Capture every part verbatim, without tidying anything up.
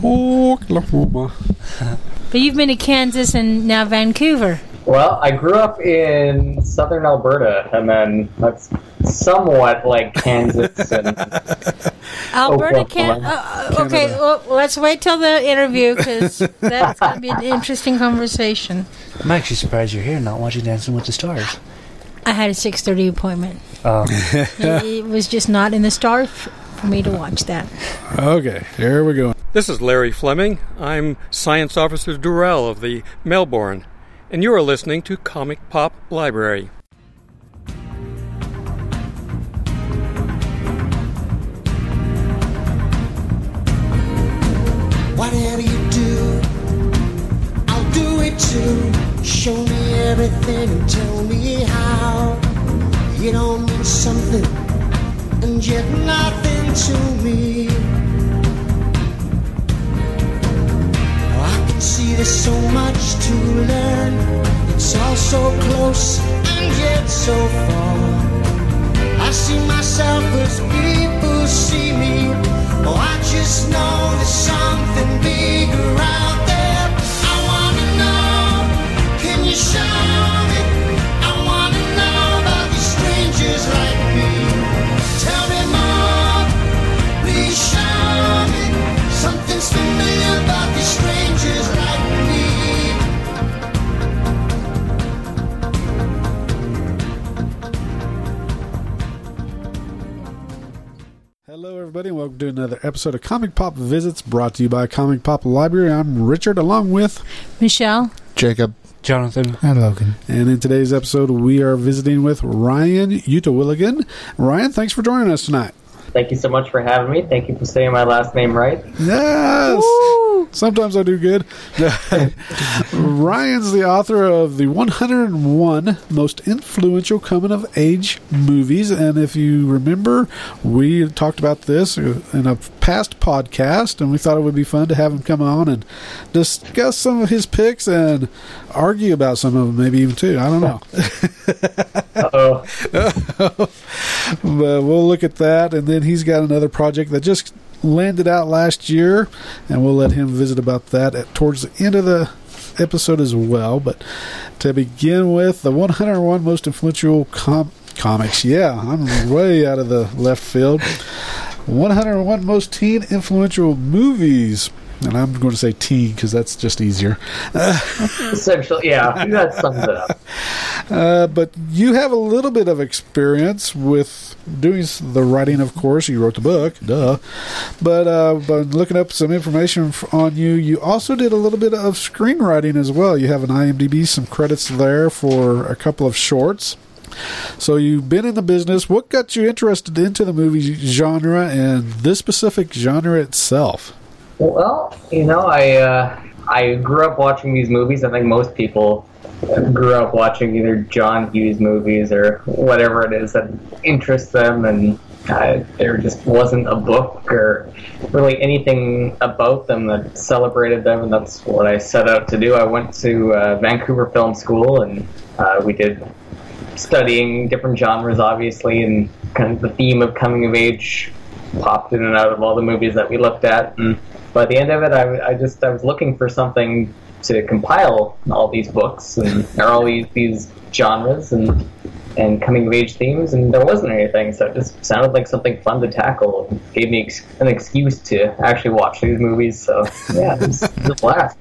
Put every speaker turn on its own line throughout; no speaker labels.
Oklahoma.
But you've been to Kansas and now Vancouver.
Well, I grew up in southern Alberta, and then that's somewhat like Kansas and
Alberta, can uh, okay. Well, let's wait till the interview because that's going to be an interesting conversation.
I'm actually surprised you're here, not watching Dancing with the Stars.
I had a six thirty appointment.
Um.
It was just not in the stars for me to watch that.
Okay, here we go.
This is Larry Fleming. I'm Science Officer Durrell of the Melbourne, and you are listening to Comic Pop Library.
Whatever you do, I'll do it too. Show me everything and tell me how. It all means something and yet nothing to me. I can see there's so much to learn. It's all so close and yet so far. I see myself as people see me. Oh, I just know there's something bigger out there. I wanna know, can you show me? I wanna know about these strangers like me. Tell me more, please show me. Something's familiar about these strangers like me.
Hello, everybody, and welcome to another episode of Comic Pop Visits, brought to you by Comic Pop Library. I'm Richard, along with
Michelle,
Jacob,
Jonathan,
and Logan.
And in today's episode, we are visiting with Ryan Utawilligan. Ryan, thanks for joining us tonight.
Thank you so much for having me. Thank you for saying my last name right.
Yes! Woo! Sometimes I do good. Ryan's the author of the one hundred one Most Influential Coming-of-Age Movies, and if you remember, we talked about this in a past podcast, and we thought it would be fun to have him come on and discuss some of his picks and argue about some of them, maybe even two. I don't know.
Uh-oh.
But we'll look at that, and then he's got another project that just landed out last year, and we'll let him visit about that at, towards the end of the episode as well. But to begin with, the one hundred one Most Influential com- Comics. Yeah, I'm way out of the left field. one hundred one Most Teen Influential Movies. And I'm going to say teen because that's just easier.
Essentially, yeah, that sums it up.
Uh, but you have a little bit of experience with doing the writing, of course. You wrote the book, duh. But uh, by looking up some information on you, you also did a little bit of screenwriting as well. You have an I M D B, some credits there for a couple of shorts. So you've been in the business. What got you interested into the movie genre and this specific genre itself?
Well, you know, I uh, I grew up watching these movies. I think most people grew up watching either John Hughes movies or whatever it is that interests them, and uh, there just wasn't a book or really anything about them that celebrated them, and that's what I set out to do. I went to uh, Vancouver Film School, and uh, we did studying different genres, obviously, and kind of the theme of coming of age popped in and out of all the movies that we looked at, and by the end of it, I, I just I was looking for something to compile all these books and or all these, these genres and and coming of age themes, and there wasn't anything, so it just sounded like something fun to tackle. It gave me ex- an excuse to actually watch these movies. So yeah, it was, it was a blast.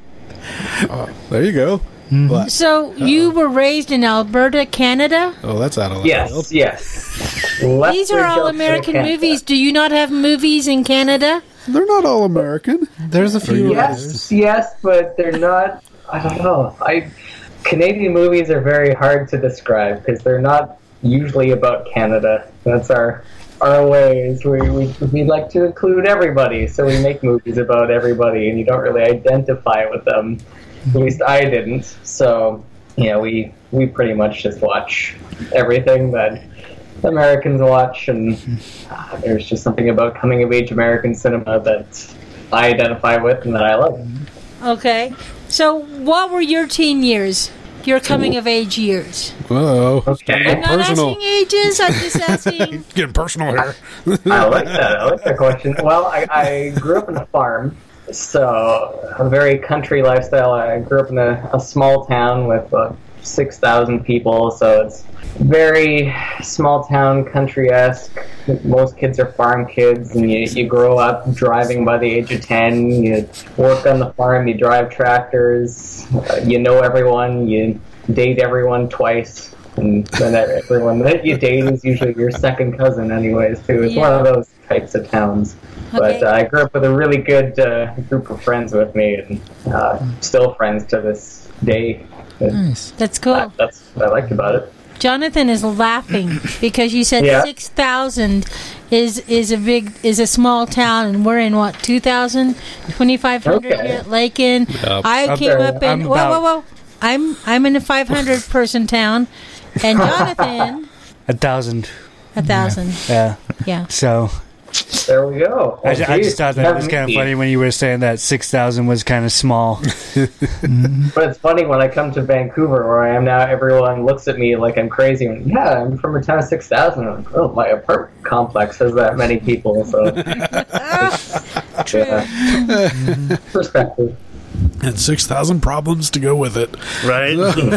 Oh, there you go.
Mm-hmm. So Uh-oh. You were raised in Alberta, Canada?
Oh, that's out of left
yes,
field.
Yes, yes.
These are all American movies. Do you not have movies in Canada?
They're not all American.
There's a few.
Yes, yes, but they're not. I don't know. I Canadian movies are very hard to describe because they're not usually about Canada. That's our our ways. We we we like to include everybody, so we make movies about everybody, and you don't really identify with them. At least I didn't. So you know, we we pretty much just watch everything that Americans watch, and uh, there's just something about coming of age American cinema that I identify with and that I love.
Okay, so what were your teen years? Your coming of age years?
Uh-oh.
Okay.
I'm not
personal.
asking ages. I'm just asking.
Getting personal here.
I like that. I like that question. Well, I, I grew up on a farm, so a very country lifestyle. I grew up in a, a small town with uh, six thousand people, so it's very small town, country-esque. Most kids are farm kids, and you, you grow up driving by the age of ten. You work on the farm, you drive tractors, uh, you know everyone, you date everyone twice, and then everyone that you date is usually your second cousin anyways, too. It's
Yeah.
one of those types of towns.
Okay.
But uh, I grew up with a really good uh, group of friends with me, and uh, still friends to this day.
Nice.
That's cool.
That- that's what I liked about it.
Jonathan is laughing because you said
Yeah.
six thousand is is a big is a small town, and we're in what two thousand, twenty-five hundred
Okay.
here at Lakin. I
I'm
came
very-
up in
I'm
whoa
about-
whoa whoa. I'm I'm in a five hundred person town, and Jonathan
A thousand.
a thousand.
Yeah.
Yeah.
So
There we go.
I,
Oh,
ju- I
geez,
just thought that
have
was kind of
me.
funny when you were saying that six thousand was kind of small.
But it's funny when I come to Vancouver, where I am now. Everyone looks at me like I'm crazy. And, yeah, I'm from a town of six thousand. Oh, my apartment complex has that many people. So,
True.
yeah. Perspective.
And six thousand problems to go with it.
Right?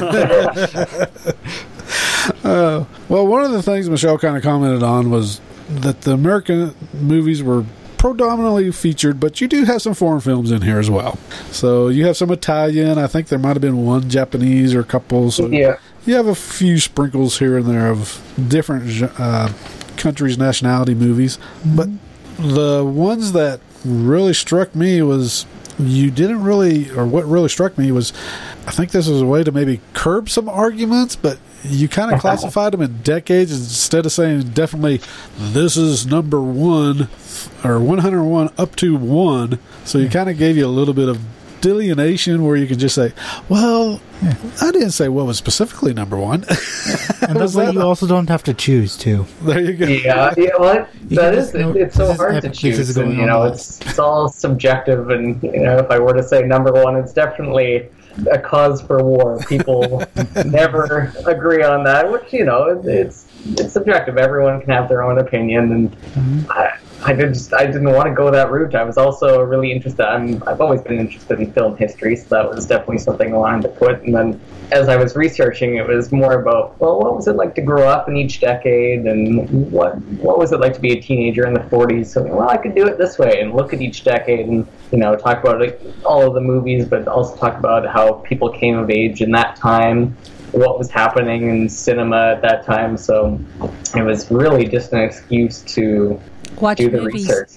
Uh, well, one of the things Michelle kind of commented on was that the American movies were predominantly featured, but you do have some foreign films in here as well. So you have some Italian. I think there might have been one Japanese or a couple. So
Yeah.
you have a few sprinkles here and there of different uh, countries' nationality movies. But the ones that really struck me was you didn't really, or what really struck me was, I think this was a way to maybe curb some arguments, but you kind of classified them in decades instead of saying definitely this is number one or one hundred one up to one. So you kind of gave you a little bit of delineation where you can just say, well,
Yeah.
I didn't say what was specifically number one.
And that
Was
way
that
you
a-
also don't have to choose, too.
There you go.
Yeah, yeah, well,
You
that
can
is,
just know
it, it's so
this is
hard to
epic, this
choose.
is
And,
going
you
on
know,
the
it's it's all subjective, and you know, if I were to say number one, it's definitely a cause for war. People never agree on that, which you know, it, it's it's subjective. Everyone can have their own opinion, and I, I just I didn't want to go that route. I was also really interested. I'm, I've always been interested in film history, so that was definitely something I wanted to put. And then as I was researching, it was more about, well, what was it like to grow up in each decade, and what what was it like to be a teenager in the forties? So, well, I could do it this way and look at each decade and, you know, talk about like, all of the movies, but also talk about how people came of age in that time, what was happening in cinema at that time. So it was really just an excuse to
Watch
do the
movies.
research.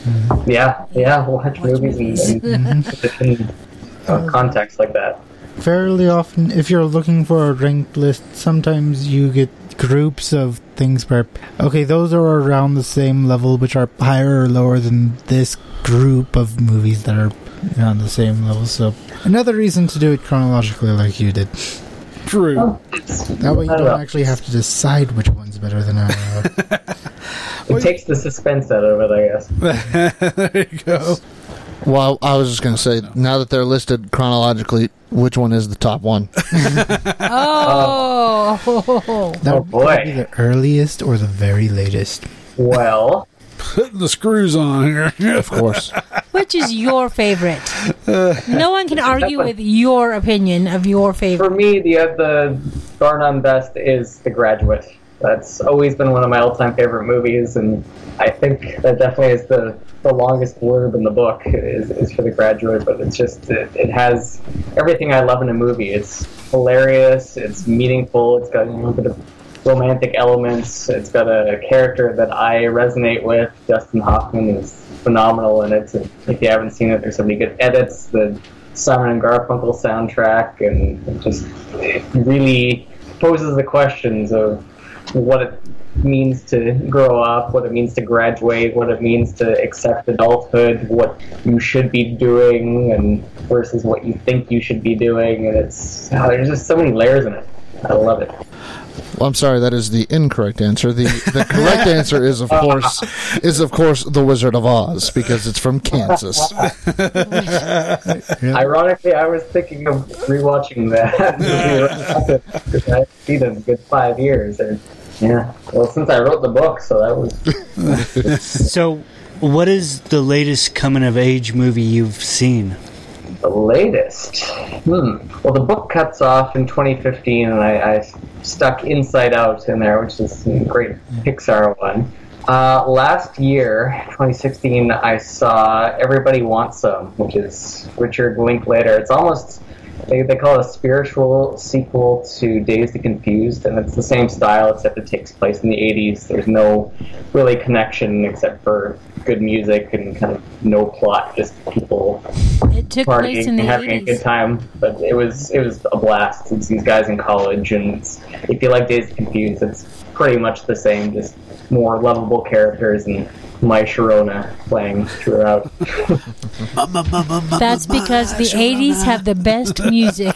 Yeah, yeah, watch,
Watch
movies,
movies.
and, and put it in uh, context like that.
Fairly often, if you're looking for a ranked list, sometimes you get groups of things where, okay, those are around the same level, which are higher or lower than this group of movies that are on the same level. So another reason to do it chronologically like you did.
True.
Oh,
That way you
I
don't
know.
actually have to decide which one's better than another.
It takes the suspense out of it, I guess.
There you go.
Well, I was just going to say, now that they're listed chronologically, which one is the top one?
Oh,
That
Oh,
would
boy.
be the earliest or the very latest.
Well,
Putting the screws on here.
Of course.
which is your favorite? No one can argue with your opinion of your
for
favorite.
me, the uh, the bar none best is The Graduate. That's always been one of my all-time favorite movies, and I think that definitely is the, the longest blurb in the book is, is for The Graduate, but it's just, it, it has everything I love in a movie. It's hilarious, it's meaningful, it's got a little bit of romantic elements, it's got a character that I resonate with. Dustin Hoffman is phenomenal in it. If you haven't seen it, there's so many good edits, the Simon and Garfunkel soundtrack, and it just it really poses the questions of what it means to grow up, what it means to graduate, what it means to accept adulthood, what you should be doing, and versus what you think you should be doing. And it's oh, there's just so many layers in it. I love it.
Well, I'm sorry, that is the incorrect answer. The the correct answer is, of course, is of course The Wizard of Oz, because it's from Kansas.
Ironically, I was thinking of rewatching that movie because I've seen it in a good five years. And yeah, well, since I wrote the book, so that was
So, what is the latest coming-of-age movie you've seen?
The latest? Hmm. Well, the book cuts off in twenty fifteen, and I, I stuck Inside Out in there, which is a great Pixar one. Uh, last year, twenty sixteen, I saw Everybody Wants Some, which is Richard Linklater. It's almost, they, they call it a spiritual sequel to Dazed and Confused, and it's the same style, except it takes place in the eighties. There's no really connection except for good music and kind of no plot, just people
It took place in
partying
the
and having a
eighties.
good time. But it was it was a blast. It's these guys in college, and it's, if you like Dazed and Confused, it's pretty much the same, just more lovable characters and My Sharona playing throughout.
That's because the eighties have the best music.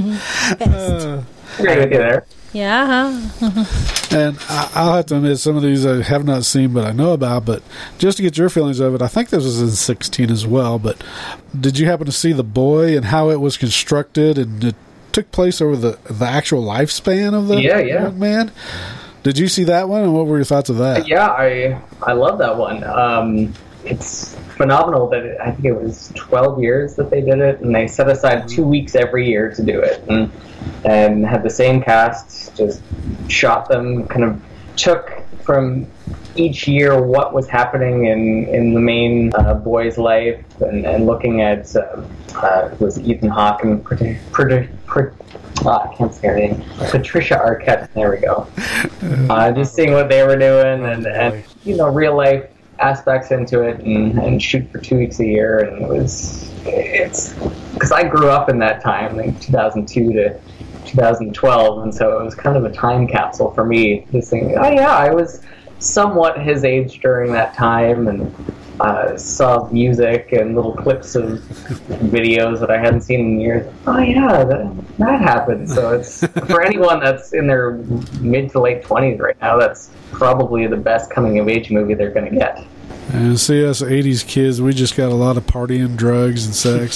Best.
Agree with you there.
Yeah. Uh-huh.
And I, I'll have to admit, some of these I have not seen, but I know about. But just to get your feelings of it, I think this was in sixteen as well. But did you happen to see The Boy and how it was constructed, and it took place over the the actual lifespan of the
Yeah, yeah.
young man? Did you see that one, and what were your thoughts of that?
Yeah, I I love that one. Um, it's phenomenal that it, I think it was twelve years that they did it, and they set aside two weeks every year to do it, and and had the same cast, just shot them, kind of took from each year what was happening in, in the main uh, boy's life, and, and looking at uh, uh, it was Ethan Hawke and Pret- Pret- Pret- Ah, I can't say her name. Patricia Arquette. There we go. Uh, just seeing what they were doing, and, and you know, real life aspects into it, and, and shoot for two weeks a year, and it was it's because I grew up in that time, like two thousand two to two thousand twelve, and so it was kind of a time capsule for me. Just thinking, oh yeah, I was somewhat his age during that time, and uh, saw music and little clips of videos that I hadn't seen in years. Oh yeah, that, that happened. So it's for anyone that's in their mid to late twenties right now, that's probably the best coming of age movie they're going to get.
And see, us eighties kids, we just got a lot of partying, drugs, and sex.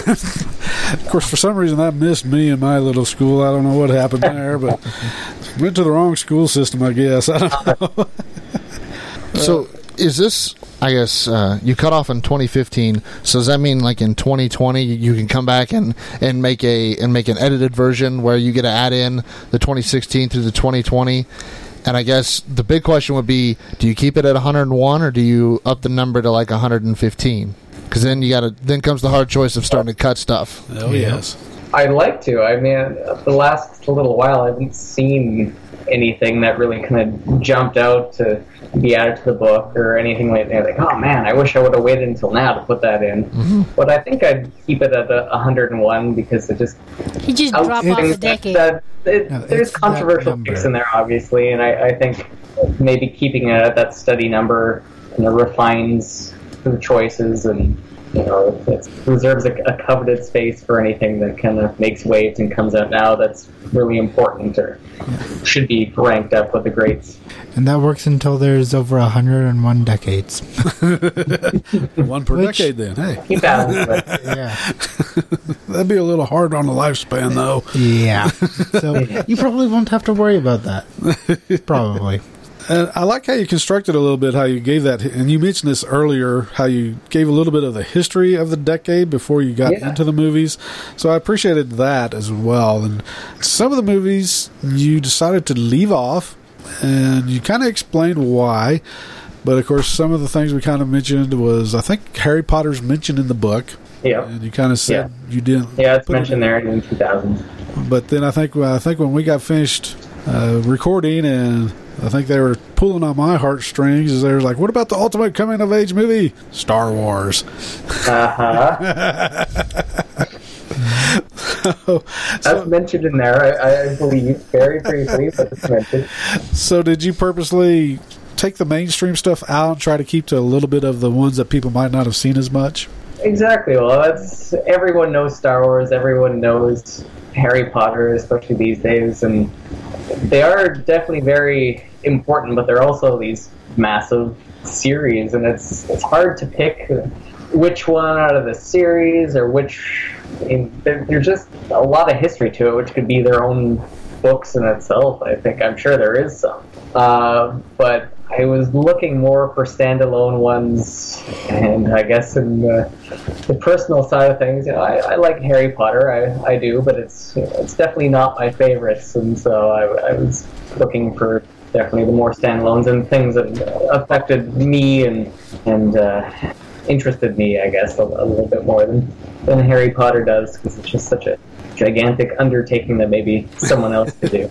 Of course, for some reason, that missed me in my little school. I don't know what happened there, but went to the wrong school system, I guess. I don't know.
So, is this, I guess, uh, you cut off in twenty fifteen, so does that mean like in twenty twenty you can come back and, and make a and make an edited version where you get to add in the twenty sixteen through the twenty twenty? And I guess the big question would be, do you keep it at one hundred one or do you up the number to like one hundred fifteen? Because then you got to then comes the hard choice of starting to cut stuff.
Oh, yes.
I'd like to. I mean, the last little while I haven't seen anything that really kind of jumped out to be added to the book or anything like that. Like, oh man, I wish I would have waited until now to put that in. Mm-hmm. But I think I'd keep it at the one hundred one because it just
He just dropped off a decade.
That, it,
No,
there's
it's
controversial
that
picks in there, obviously, and I, I think maybe keeping it at that steady number, you know, refines the choices, and you know, it reserves a, a coveted space for anything that kind of makes waves and comes out now that's really important or should be ranked up with the greats.
And that works until there's over one hundred one decades.
One per
Which-
decade, then. Hey,
Keep balanced with it.
Yeah.
that'd be a little hard on the lifespan, though.
Yeah. So you probably won't have to worry about that. Probably.
And I like how you constructed a little bit, how you gave that, and you mentioned this earlier, how you gave a little bit of the history of the decade before you got
Yeah.
into the movies. So I appreciated that as well. And some of the movies you decided to leave off, and you kind of explained why. But of course, some of the things we kind of mentioned was, I think Harry Potter's mentioned in the book,
Yeah.
and you kind of said you didn't.
Yeah, it's
put it
mentioned
in.
there in two thousand.
But then I think I think when we got finished uh, recording, and I think they were pulling on my heartstrings, is they were like, "What about the ultimate coming of age movie, Star Wars?"
Uh-huh.
so,
That's
so,
mentioned in there, I, I believe, very briefly, but it's mentioned.
so did you purposely take the mainstream stuff out and try to keep to a little bit of the ones that people might not have seen as much?
Exactly. Well, that's everyone knows Star Wars. Everyone knows Harry Potter, especially these days, and they are definitely very important. But they're also these massive series, and it's it's hard to pick which one out of the series or which. I mean, there, there's just a lot of history to it, which could be their own books in itself. I think I'm sure there is some, uh, but I was looking more for standalone ones, and I guess in the, the personal side of things, you know, I, I like Harry Potter, I, I do, but it's you know, it's definitely not my favorites, and so I, I was looking for definitely the more standalones and things that affected me and and uh, interested me, I guess, a, a little bit more than, than Harry Potter does, because it's just such a gigantic undertaking that maybe someone else could do.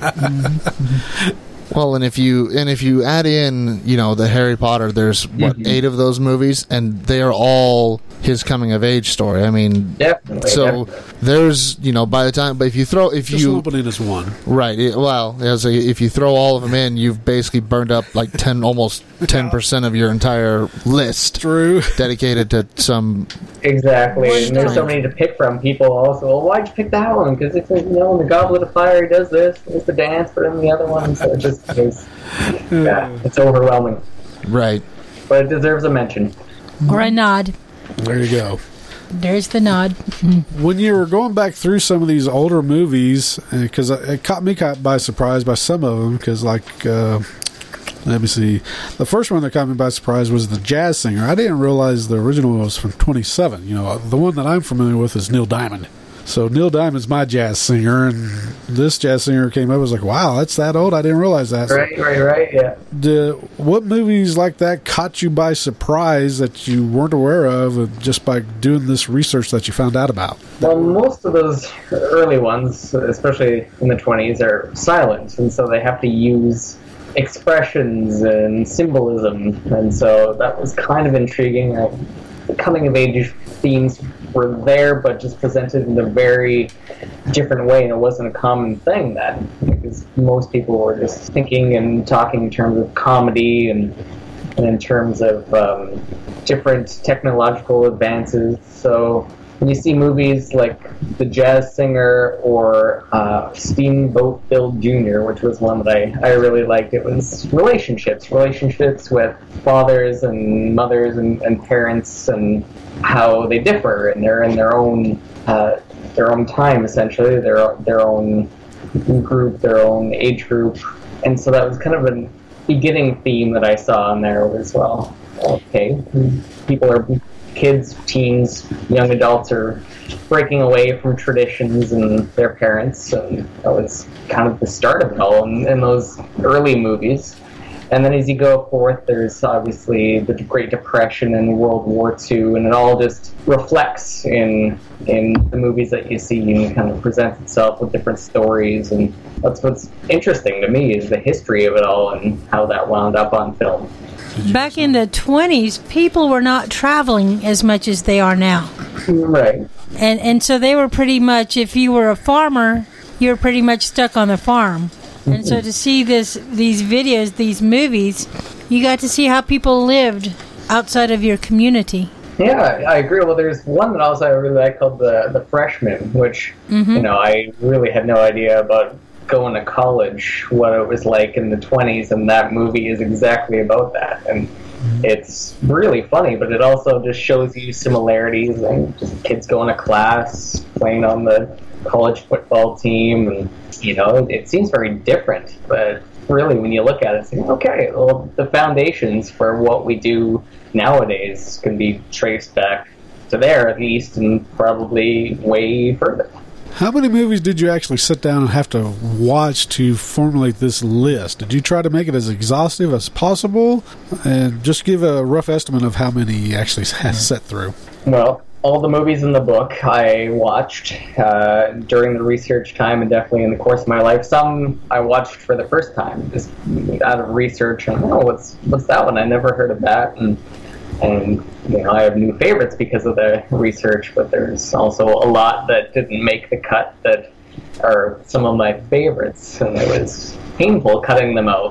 Well, and if you and if you add in, you know, the Harry Potter, there's what mm-hmm. eight of those movies, and they are all his coming of age story. I mean,
definitely.
So
definitely.
there's, you know, by the time, but if you throw, if
Just
you
lump it in as one,
right? It, well, as a, if you throw all of them in, you've basically burned up like ten, almost ten percent of your entire list.
True.
Dedicated to some.
Exactly, and there's so many to pick from. People also, well, why'd you pick that one? Because it's, you know, in the Goblet of Fire, he does this, there's the dance, but in the other one, so it just is, yeah, it's overwhelming.
Right.
But it deserves a mention.
Or a nod.
There you go.
There's the nod.
When you were going back through some of these older movies, because it caught me caught by surprise by some of them, because like, uh, let me see, the first one that caught me by surprise was The Jazz Singer. I didn't realize the original was from twenty-seven. You know, the one that I'm familiar with is Neil Diamond. So Neil Diamond's my jazz singer, and this jazz singer came up. I was like, wow, that's that old? I didn't realize that.
Right, right, right, yeah.
The, what movies like that caught you by surprise that you weren't aware of just by doing this research that you found out about?
Well, most of those early ones, especially in the twenties, are silent, and so they have to use expressions and symbolism, and so that was kind of intriguing. I, the coming-of-age themes were there, but just presented in a very different way, and it wasn't a common thing then, because most people were just thinking and talking in terms of comedy and, and in terms of um, different technological advances. So when you see movies like The Jazz Singer or uh, Steamboat Bill Junior, which was one that I, I really liked, it was relationships, relationships with fathers and mothers and, and parents, and how they differ, and they're in their own uh, their own time, essentially, their their own group, their own age group, and so that was kind of a beginning theme that I saw in there as well. Okay, people are kids, teens, young adults are breaking away from traditions and their parents, and that was kind of the start of it all in, in those early movies. And then as you go forth, there's obviously the Great Depression and World War Two, and it all just reflects in in the movies that you see, and kind of presents itself with different stories. And that's what's interesting to me, is the history of it all and how that wound up on film.
Back in the twenties, people were not traveling as much as they are now.
Right.
And and so they were pretty much, if you were a farmer, you were pretty much stuck on the farm. And so to see this, these videos, these movies, you got to see how people lived outside of your community.
Yeah, I agree. Well, there's one that also I really like called The The Freshman, which, mm-hmm. you know, I really had no idea about going to college, what it was like in the twenties, and that movie is exactly about that. And it's really funny, but it also just shows you similarities, and just kids going to class, playing on the college football team, and you know, it, it seems very different, but really when you look at it, it's like, okay, well, the foundations for what we do nowadays can be traced back to there at least, and probably way further.
How many movies did you actually sit down and have to watch to formulate this list? Did you try to make it as exhaustive as possible? And just give a rough estimate of how many you actually has set through.
Well, all the movies in the book I watched uh, during the research time, and definitely in the course of my life. Some I watched for the first time, just out of research. And, oh, what's what's that one? I never heard of that. And And, you know, I have new favorites because of the research, but there's also a lot that didn't make the cut that are some of my favorites, and it was painful cutting them out.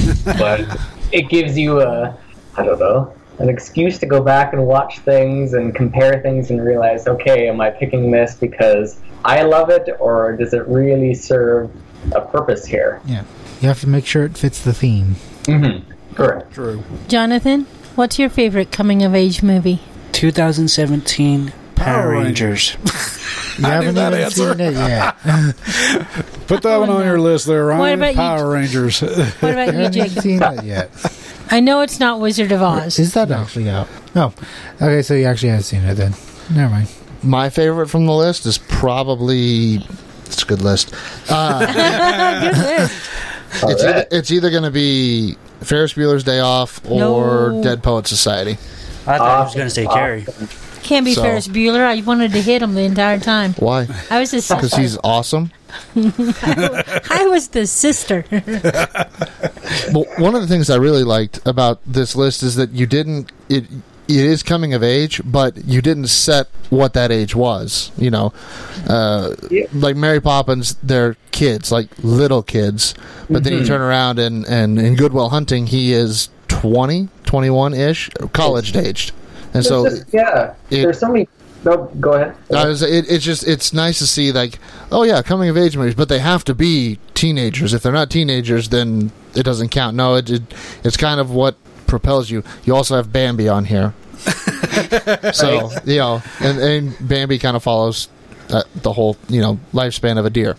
But it gives you a, I don't know, an excuse to go back and watch things and compare things and realize, okay, am I picking this because I love it, or does it really serve a purpose here?
Yeah. You have to make sure it fits the theme.
Mm-hmm. Correct.
True.
Jonathan, what's your favorite coming-of-age movie?
twenty seventeen Power Rangers.
You haven't even
answer.
seen it yet.
Put that one on your list there, Ryan.
What about
Power
you?
Rangers.
What about
You
you,
haven't
Jake?
seen it yet.
I know it's not Wizard of Oz.
Is that actually out? Oh, okay. So you actually have seen it then. Never mind.
My favorite from the list is probably. It's a good list. Uh,
Good list.
it's,
right.
either, it's either going to be Ferris Bueller's Day Off or
No.
Dead Poet Society.
I thought I was going to say Carrie.
Can't be
So-
Ferris Bueller. I wanted to hit him the entire time.
Why?
I was the
Because
sister.
he's awesome.
I was the sister.
Well, one of the things I really liked about this list is that you didn't. It it is coming of age, but you didn't set what that age was. You know, uh,
Yeah.
like Mary Poppins, they're kids, like little kids. But then you turn around and and in Good Will Hunting, he is twenty, twenty-one ish, college aged, and so
It's just- yeah,
it-
there's so many. No, go ahead.
I was, it, it's just it's nice to see like, oh yeah, coming of age movies, but they have to be teenagers. If they're not teenagers, then it doesn't count. No, it, it it's kind of what propels you. You also have Bambi on here, so you know, and, and Bambi kind of follows uh, the whole you know lifespan of a deer.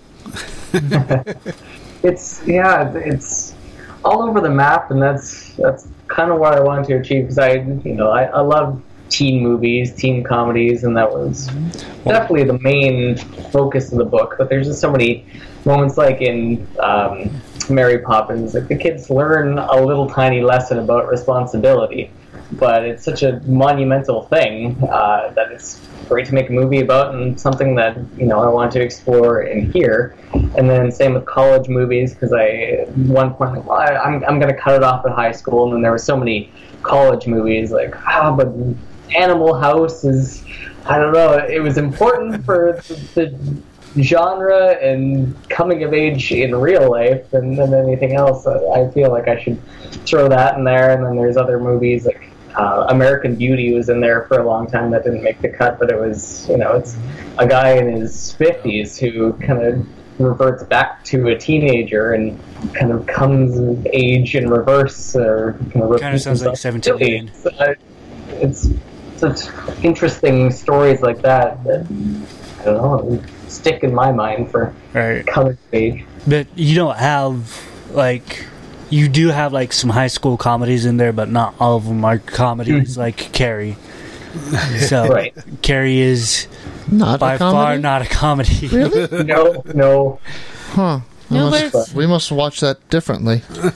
It's yeah, it's all over the map, and that's that's kind of what I wanted to achieve because I you know I, I love teen movies, teen comedies, and that was definitely the main focus of the book. But there's just so many moments, like in um, Mary Poppins, like the kids learn a little tiny lesson about responsibility, but it's such a monumental thing uh, that it's great to make a movie about, and something that you know I want to explore in here. And then same with college movies, because I at one point like, well, I, I'm I'm going to cut it off at high school, and then there were so many college movies like ah, but Animal House is, I don't know, it was important for the, the genre and coming of age in real life than, than anything else. I feel like I should throw that in there. And then there's other movies like uh, American Beauty was in there for a long time that didn't make the cut, but it was, you know, it's a guy in his fifties who kind of reverts back to a teenager and kind of comes of age in reverse. Or kind of,
Kind of sounds like seventeen.
It's, uh, it's such interesting stories like that that I don't know stick in my mind for
Right.
coming of age.
But you don't have, like, you do have, like, some high school comedies in there, but not all of them are comedies, like Carrie. So,
Right.
Carrie is
Not
by
a
far
comedy.
not a comedy.
Really?
No, no.
Huh. We,
No,
must,
but it's-
we must watch that differently.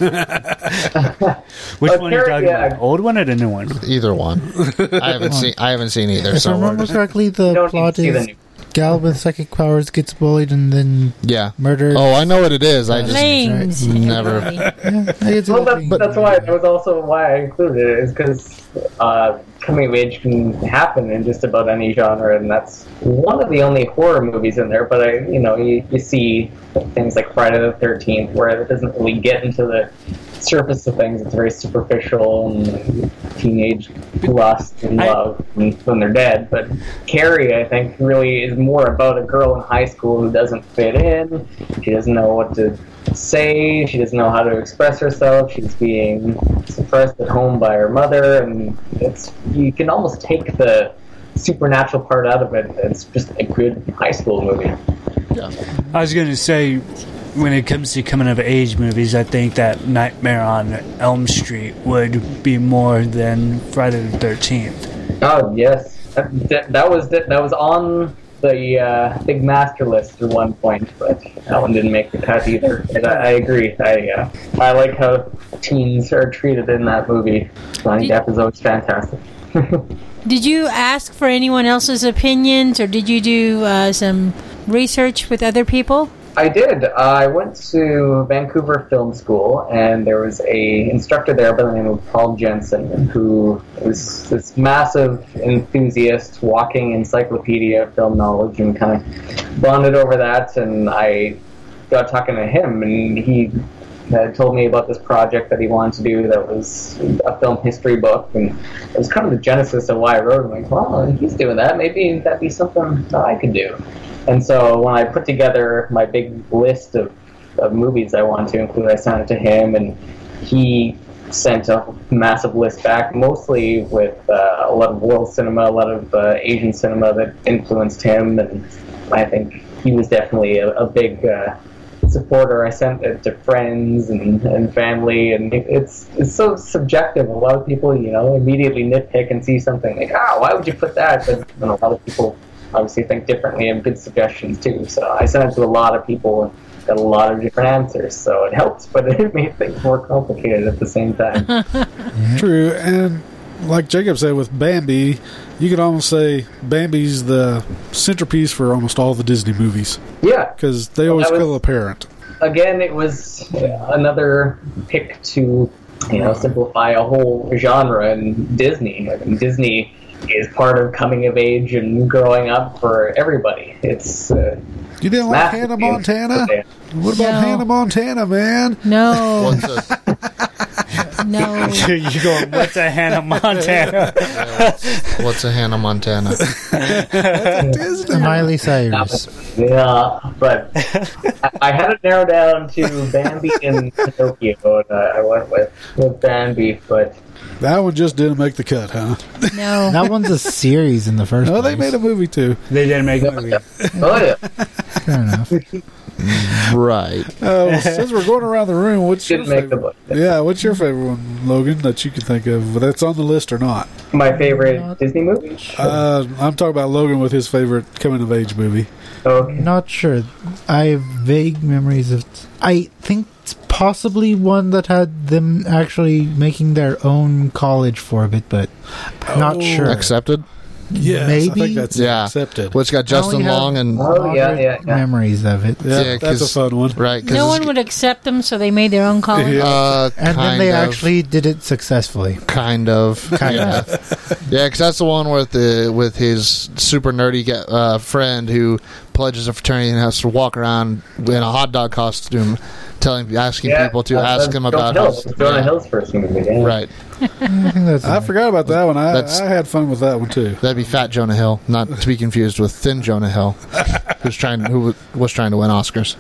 Which
Uh,
one are you
Carrie,
talking
yeah.
about? Old one or the new one?
Either one. I haven't seen. I haven't seen either.
If I
So
remember correctly, the
You don't need
plot
to see the
is
new.
gal with psychic powers gets bullied and then
yeah.
murdered.
Oh, I know what it is. I just
Flames.
never-
everybody.
Yeah, I get to
Well,
the-
that's, that's why that was also why I included it, is because uh, coming of age can happen in just about any genre, and that's one of the only horror movies in there. But I, you know, you, you see things like Friday the thirteenth, where it doesn't really get into the surface of things. It's very superficial and teenage lust and
I-
love and when they're dead. But Carrie, I think, really is more about a girl in high school who doesn't fit in. She doesn't know what to say. She doesn't know how to express herself. She's being suppressed at home by her mother, and it's you can almost take the supernatural part out of it. It's just a good high school movie.
I was going to say, when it comes to coming of age movies, I think that Nightmare on Elm Street would be more than Friday the thirteenth.
Oh yes, that, that, that was that, that was on the uh, big master list at one point, but that one didn't make the cut either. But I, I agree. I uh, I like how teens are treated in that movie. Johnny Depp is always fantastic.
Did you ask for anyone else's opinions, or did you do uh, some research with other people?
I did. I went to Vancouver Film School, and there was a instructor there by the name of Paul Jensen, who was this massive enthusiast, walking encyclopedia of film knowledge, and kind of bonded over that. And I got talking to him, and he had told me about this project that he wanted to do that was a film history book, and it was kind of the genesis of why I wrote it. I'm like, well, he's doing that. Maybe that'd be something that I could do. And so when I put together my big list of, of movies I wanted to include, I sent it to him, and he sent a massive list back, mostly with uh, a lot of world cinema, a lot of uh, Asian cinema that influenced him, and I think he was definitely a, a big uh, support, or I sent it to friends and, and family, and it, it's it's so subjective. A lot of people, you know, immediately nitpick and see something like, ah, why would you put that? But you know, a lot of people obviously think differently and have good suggestions too. So I sent it to a lot of people and got a lot of different answers. So it helps, but it made things more complicated at the same time.
True, and like Jacob said with Bambi, you could almost say Bambi's the centerpiece for almost all the Disney movies.
Yeah.
Because they always
That was-
kill a parent.
Again, it was another pick to, you know, simplify a whole genre in Disney. I mean, Disney is part of coming of age and growing up for everybody. It's uh,
You didn't like
massive
Hannah
deal.
Montana? What about
No.
Hannah Montana, man?
No,
What's a,
no.
you going, what's a Hannah Montana?
what's a Hannah Montana?
Disney.
Miley Cyrus.
Yeah, but I, I had it narrowed down to Bambi and Pinocchio, and uh, I went with, with Bambi, but
That one just didn't make the cut, huh?
No.
That one's a series in the first
No,
place.
they made a movie too.
They didn't make a movie.
oh yeah,
Fair enough.
Right.
Uh, well, since we're going around the room, what's your
didn't make the
favorite?
book.
Yeah, what's your favorite one, Logan, that you can think of that's on the list or not?
My favorite Disney movie?
Uh, I'm talking about Logan with his favorite coming of age movie.
Okay.
Not sure. I have vague memories of. I think it's possibly one that had them actually making their own college for a bit, but not
Oh.
sure.
Accepted?
Yes, I
Maybe?
think that's
Yeah.
accepted.
Well, it's got Justin
we have-
Long and
Oh yeah, yeah, yeah.
Memories of it.
Yeah,
Yeah,
that's a
'cause-
fun one.
right. 'cause
No
it's-
one would accept them, so they made their own college.
Yeah.
Uh,
And
kind
then they
of,
actually did it successfully.
kind of,
Kind
yeah.
of.
Yeah, because that's the one with the with his super nerdy ga- uh, friend who pledges a fraternity and has to walk around in a hot dog costume, telling, asking
Yeah,
people to
that's-
ask
that's
him
Jonah
about
Hill.
his,
It's Jonah
yeah.
Hill's first movie. Yeah.
Right.
I think that's
I forgot about that one. I,
That's-
I had fun with that one too.
That'd be Fat Jonah Hill, not to be confused with Thin Jonah Hill, who's trying who wa- was trying to win Oscars.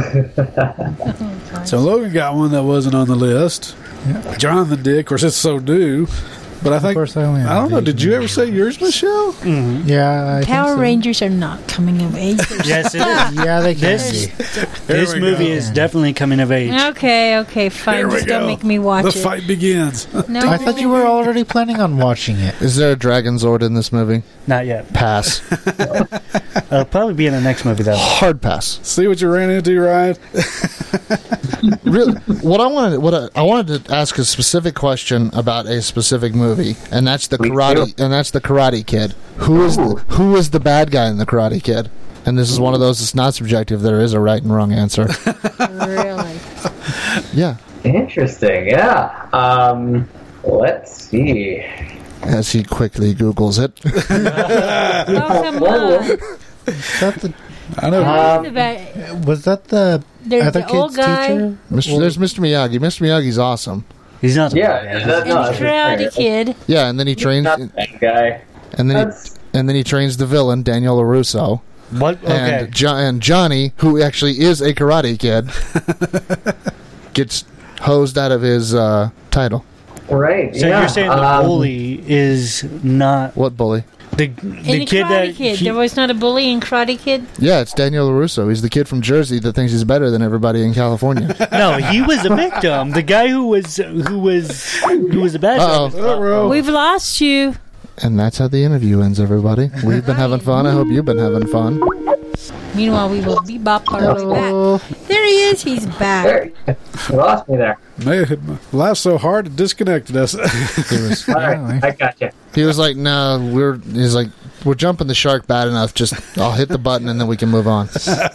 So Logan got one that wasn't on the list. Jonathan did. Of course, it's so new. But I
Of
think
course I only have
I don't know.
these
Did you ever say yours, Michelle?
Yeah, I think
Power
so.
Rangers are not coming of age.
Yes, it is.
Yeah, they can
This-
be.
This
we
movie
go.
is definitely coming of age.
Okay, okay, fine.
Here we
Just don't
go.
make me watch
The
it.
fight begins.
No,
I thought you were already planning on watching it.
Is there a Dragon Zord in this movie?
Not yet.
Pass.
It'll probably be in the next movie, though.
Hard pass.
See what you ran into, Ryan?
Really, what I wanted, what I, I wanted to ask a specific question about a specific movie, and that's the
Me
karate, and that's the Karate Kid. Who is the, who is the bad guy in the Karate Kid? And this is one of those. It's not subjective. There is a right and wrong answer.
really.
Yeah.
Interesting. Yeah. Um. Let's see.
As he quickly Googles it.
Oh, come
Well,
on.
Is that the,
I know.
Um,
The ba-
was that the
There's
other
the old
kid's
guy
teacher?
Mister There's Mister Miyagi. Mister Miyagi's awesome.
He's not. the
Yeah,
bad guy.
that-
and
no,
the
that's
Karate
fair.
Kid.
Yeah, and then he trains,
Not the bad guy.
and then he,
That's
and then he trains the villain Daniel LaRusso,
What? Okay.
and jo- and Johnny, who actually is a Karate Kid, gets hosed out of his uh, title.
right.
So
yeah.
you're saying the
um,
bully is not
What bully?
the
In
the
the
kid
Karate
that
Kid.
he-
There was not a bully in Karate Kid?
Yeah, it's Daniel LaRusso. He's the kid from Jersey that thinks he's better than everybody in California.
no, he was a victim. The guy who was who was who was a bad guy.
Uh-oh.
Oh, bro.
We've lost you.
And that's how the interview ends, everybody. We've been having fun. I hope you've been having fun.
Meanwhile, we will bebop our way back. There he is. He's back.
There, you lost me there.
Man, laughed so hard it disconnected us.
He was,
All right, I got you.
he was like, "No, we're." He's like, "We're jumping the shark bad enough. Just I'll hit the button and then we can move on."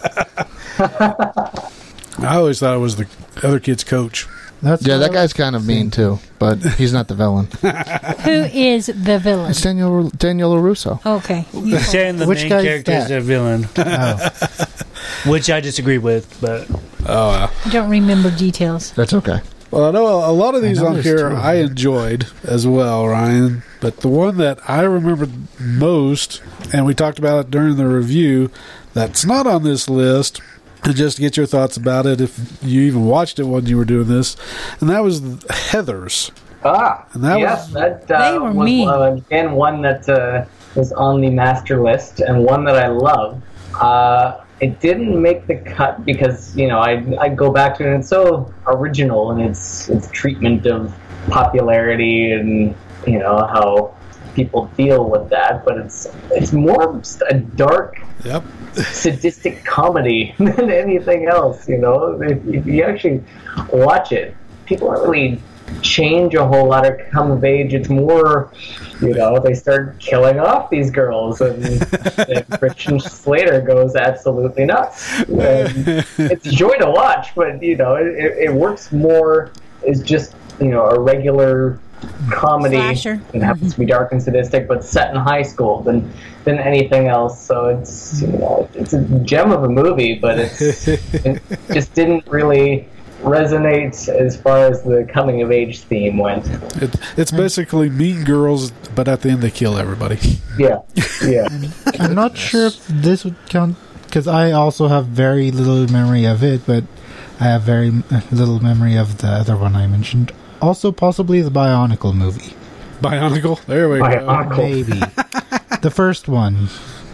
I always thought it was the other kid's coach.
That's
Yeah,
what
that
I
guy's kind of mean too, but he's not the villain.
Who is the villain?
It's Daniel Daniel LaRusso.
Okay.
You're saying the
Which
main
guy's
character is
that?
a villain,
Oh,
which I disagree with. But
Oh,
I don't remember details.
That's okay.
well, I know a lot of
I
these
know
on
there's
here
two of
I
them.
enjoyed as well, Ryan. But the one that I remember most, and we talked about it during the review, that's not on this list, and just to get your thoughts about it, if you even watched it when you were doing this, and that was Heathers.
Ah,
And that
yes,
was-
that uh,
They were
was
mean.
uh, again one that uh, was on the master list and one that I love. Uh, it didn't make the cut because, you know, I I go back to it and it's so original in its its treatment of popularity and, you know, how people deal with that, but it's it's more just a dark,
Yep.
sadistic comedy than anything else, you know. If, if you actually watch it, people don't really change a whole lot or come of age. It's more, you know, they start killing off these girls, and, and Christian Slater goes absolutely nuts. And it's a joy to watch, but, you know, it, it works more as just, you know, a regular comedy.
Slasher.
It happens to be dark and sadistic, but set in high school than than anything else. So it's, you know, it's a gem of a movie, but it's it just didn't really resonate as far as the coming of age theme went.
It, it's basically Mean Girls, but at the end they kill everybody.
Yeah, yeah.
I'm not sure if this would count, because I also have very little memory of it, but I have very little memory of the other one I mentioned. Also, possibly the Bionicle movie.
Bionicle? There we
Bionicle.
go.
Maybe. The first one,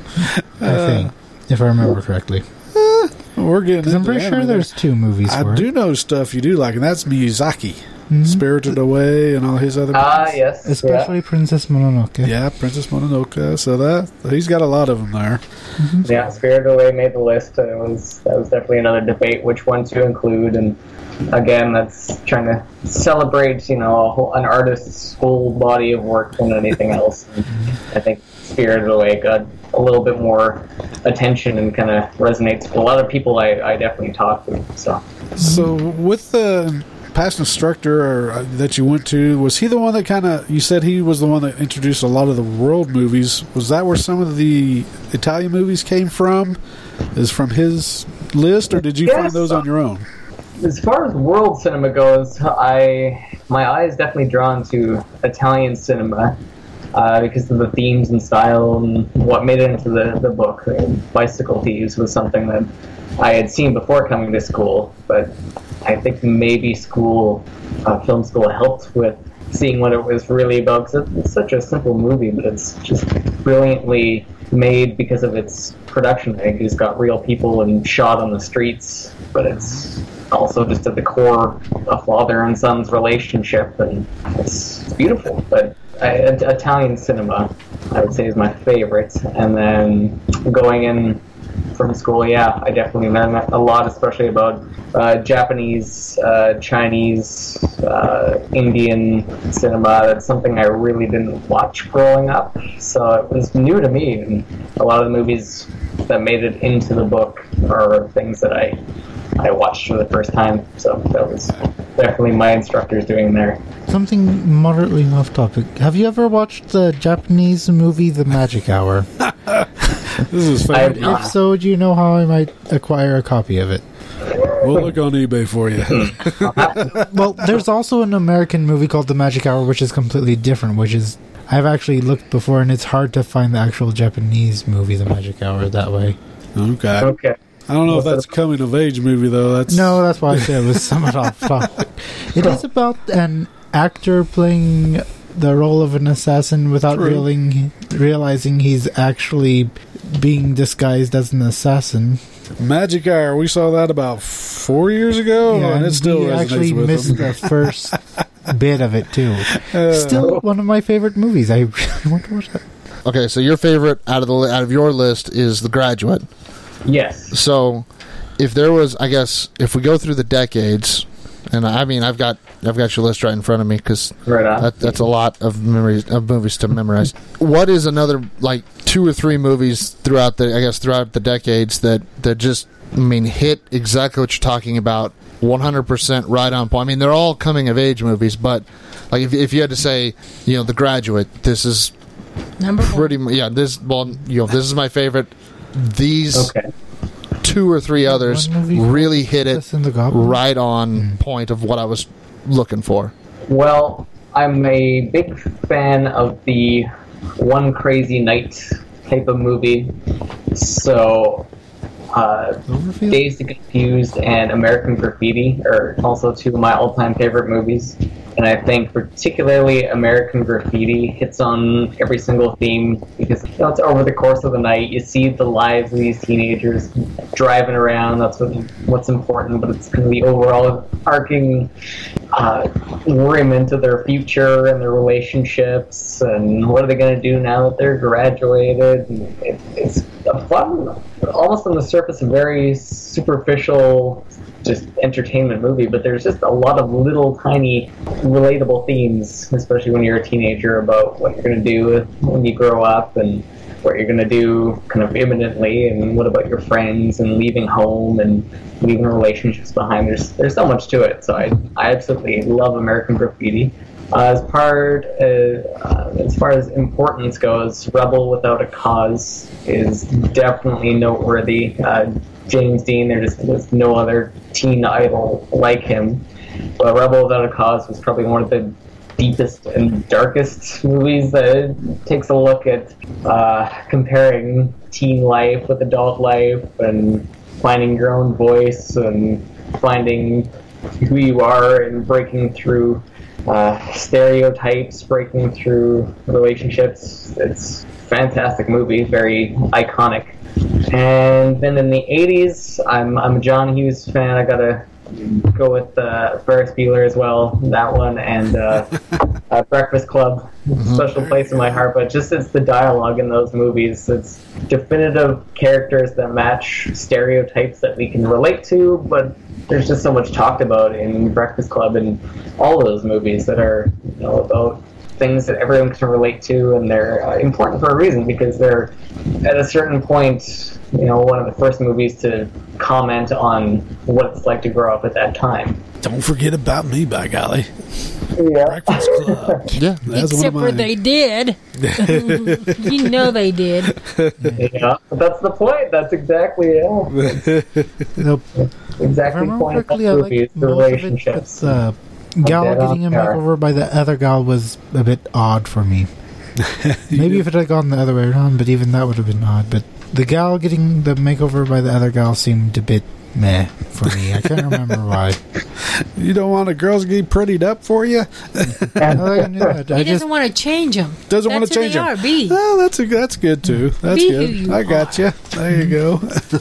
I think, if I remember correctly.
We're getting
Because I'm
into
pretty sure
anime
there's two movies
there.
for
I
it.
do know stuff you do like, and that's Miyazaki.
Mhm.
Spirited Away and all his other
Ah,
movies.
yes.
Especially Princess Mononoke.
Yeah, Princess Mononoke. So that he's got a lot of them there.
Yeah, yeah, Spirited Away made the list. It was that was definitely another debate which one to include, and again, that's trying to celebrate, you know, a whole, an artist's whole body of work than anything else. And I think Spirited Away got a little bit more attention and kind of resonates with a lot of people I, I definitely talk to. So,
So with the past instructor or, uh, that you went to, was he the one that kind of, you said he was the one that introduced a lot of the world movies. Was that where some of the Italian movies came from? Is from his list, or did you
Yes.
find those on your own?
as far as world cinema goes, I my eye is definitely drawn to Italian cinema. Uh, because of the themes and style and what made it into the, the book. Bicycle Thieves was something that I had seen before coming to school, but I think maybe school, uh, film school helped with seeing what it was really about, because it's such a simple movie, but it's just brilliantly made because of its production. I think it's got real people and shot on the streets, but it's also just at the core a father and son's relationship, and it's, it's beautiful. But I, Italian cinema, I would say, is my favorite. And then going in from school, yeah, I definitely learned a lot, especially about uh, Japanese, uh, Chinese, uh, Indian cinema. That's something I really didn't watch growing up, so it was new to me. And a lot of the movies that made it into the book are things that I I watched for the first time. So that was definitely my instructors doing there.
Something moderately off topic. Have you ever watched the Japanese movie The Magic Hour?
This is
I have
fun.
not.
If so, do you know how I might acquire a copy of it?
We'll look on eBay for you.
Well, there's also an American movie called The Magic Hour, which is completely different, which is... I've actually looked before, and it's hard to find the actual Japanese movie, The Magic Hour, that way.
Okay.
Okay.
I don't know if that's a coming of age movie though. That's
No, that's why I said it was somewhat off topic. It is about an actor playing the role of an assassin without
True.
realizing, realizing he's actually being disguised as an assassin.
Magic Hour. We saw that about four years ago,
Yeah,
and it still
we
resonates
actually
with
missed
them.
the first bit of it, too.
Uh,
Still one of my favorite movies. I really want to watch that.
Okay, so your favorite out of the out of your list is The Graduate.
Yes.
So, if there was, I guess, if we go through the decades, and I mean, I've got I've got your list right in front of me because
Right on.
that, that's a lot of memories of movies to memorize. What is another like two or three movies throughout the I guess throughout the decades that that just I mean hit exactly what you're talking about, one hundred percent right on point. I mean, they're all coming of age movies, but like if if you had to say, you know, The Graduate, this is
Number one.
pretty mu- yeah, this well, you know, this is my favorite. These
Okay.
two or three others
One movie
really hit it
Princess and the Goblin.
right on
Mm.
point of what I was looking for.
Well, I'm a big fan of the One Crazy Night type of movie. So, uh,
Cloverfield?
Dazed and Confused and American Graffiti are also two of my all-time favorite movies. And I think particularly American Graffiti hits on every single theme because, you know, it's over the course of the night. You see the lives of these teenagers driving around. That's what, what's important, but it's kind of the overall arcing uh, worriment of their future and their relationships and what are they going to do now that they're graduated. And it, it's a fun, almost on the surface, a very superficial just entertainment movie, but there's just a lot of little tiny relatable themes, especially when you're a teenager, about what you're going to do when you grow up and what you're going to do kind of imminently, and what about your friends and leaving home and leaving relationships behind. There's there's so much to it, so I, I absolutely love American Graffiti. Uh, as part uh, uh, as far as importance goes, Rebel Without a Cause is definitely noteworthy. Uh, James Dean, there just was no other teen idol like him. But Rebel Without a Cause was probably one of the deepest and darkest movies that takes a look at uh, comparing teen life with adult life and finding your own voice and finding who you are and breaking through uh, stereotypes, breaking through relationships. It's a fantastic movie, very iconic. And then in the eighties, I'm I'm a John Hughes fan. I gotta go with uh, Ferris Bueller as well, that one, and uh, uh, Breakfast Club, special place in my heart. But just it's the dialogue in those movies. It's definitive characters that match stereotypes that we can relate to, but there's just so much talked about in Breakfast Club and all of those movies that are, you know, about things that everyone can relate to, and they're uh, important for a reason, because they're at a certain point, you know, one of the first movies to comment on what it's like to grow up at that time.
Don't forget about me, by golly.
Yeah.
Breakfast Club.
Yeah.
That's
Except
one
for
of mine.
they did. You know they did.
Yeah, but that's the point. That's exactly it.
Nope.
Exactly the
If I
point
remember
of that
correctly, I
movie is
like
the
most of it,
relationships.
but uh, gal
Dead
getting a
on Kara.
makeover by the other gal was a bit odd for me. Maybe if it had gone the other way around, but even that would have been odd. But the gal getting the makeover by the other gal seemed a bit meh for me. I can't remember why.
You don't want a girls get prettied up for you?
I knew that. I
He
just
doesn't want to change them.
Doesn't want to change
they
them.
Are, be.
Oh, that's a, that's good too. That's
Be who
good.
you
I got you. There you go.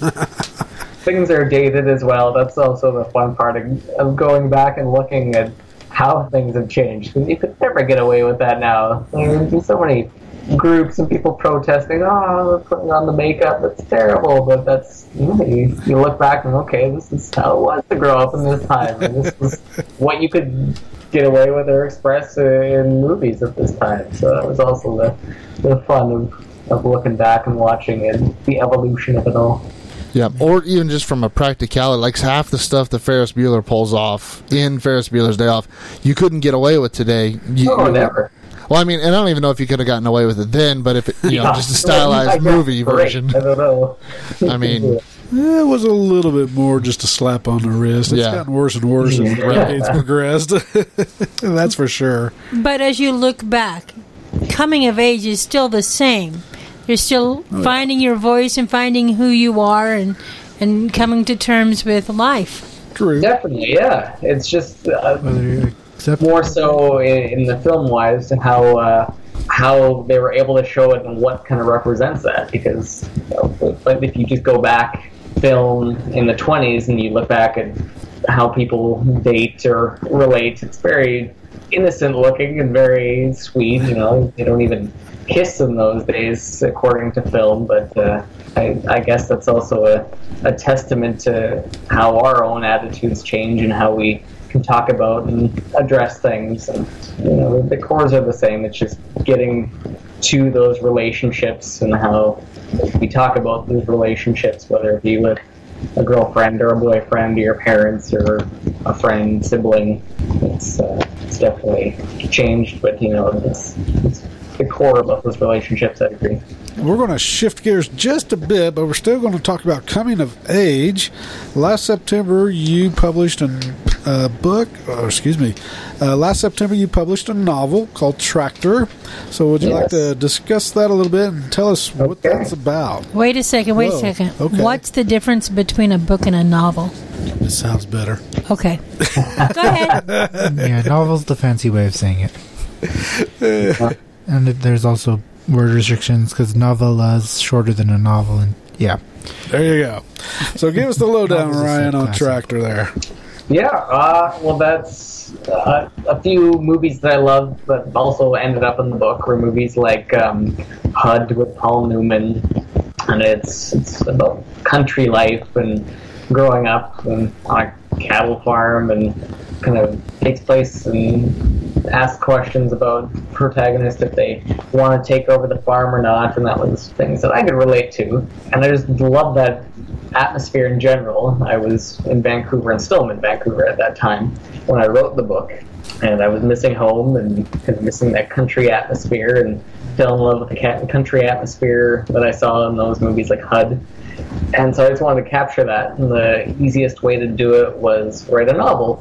Things are dated as well. That's also the fun part of, of going back and looking at how things have changed. Because you could never get away with that now. There's so many groups and people protesting, oh, we're putting on the makeup, it's terrible. But that's, you know, you, you look back and, okay, this is how it was to grow up in this time. And this was what you could get away with or express in movies at this time. So that was also the, the fun of, of looking back and watching and the evolution of it all.
Yeah, or even just from a practicality, like half the stuff that Ferris Bueller pulls off in Ferris Bueller's Day Off, you couldn't get away with today. You,
Oh, never.
Well, I mean, and I don't even know if you could have gotten away with it then, but if it, you know,
Yeah.
just a stylized
I guess,
movie
great.
version.
I don't know.
I mean,
Yeah, it was a little bit more just a slap on the wrist. It's
Yeah.
gotten worse and worse as the decades progressed. That's for sure.
But as you look back, coming of age is still the same. You're still
Oh,
finding your voice and finding who you are, and and coming to terms with life.
True.
Definitely, yeah. It's just uh,
whether you accept
more so in, in the film wise how uh, how they were able to show it and what kind of represents that. Because, you know, but if you just go back film in the twenties and you look back at how people date or relate, it's very innocent looking and very sweet. You know, they don't even kiss in those days according to film, but uh, I, I guess that's also a, a testament to how our own attitudes change and how we can talk about and address things. And, you know, the cores are the same. It's just getting to those relationships and how we talk about those relationships, whether it be with a girlfriend or a boyfriend or your parents or a friend, sibling. It's, uh, it's definitely changed, but, you know, it's, it's the core of those relationships, I agree.
We're going to shift gears just a bit, but we're still going to talk about coming of age. Last September, you published a uh, book, or excuse me, uh, last September you published a novel called Tractor. So would you
Yes.
like to discuss that a little bit and tell us what
Okay.
that's about?
Wait a second, wait
Whoa,
a second.
okay.
What's the difference between a book and a novel?
It sounds better.
Okay. Go ahead.
Yeah, novel's the fancy way of saying it. And it- there's also word restrictions because novella is shorter than a novel, and yeah.
There you go. So give us the lowdown,
Novel's a
Ryan, on
classic.
Tractor there.
Yeah, uh, well, that's uh, a few movies that I loved, but also ended up in the book were movies like um, H U D with Paul Newman, and it's it's about country life and growing up and on a cattle farm, and kind of takes place and asks questions about protagonists if they want to take over the farm or not, and that was things that I could relate to, and I just love that atmosphere in general. I was in Vancouver and still am in Vancouver at that time when I wrote the book, and I was missing home and kind of missing that country atmosphere, and fell in love with the cat- country atmosphere that I saw in those movies like H U D. And so I just wanted to capture that, and the easiest way to do it was write a novel.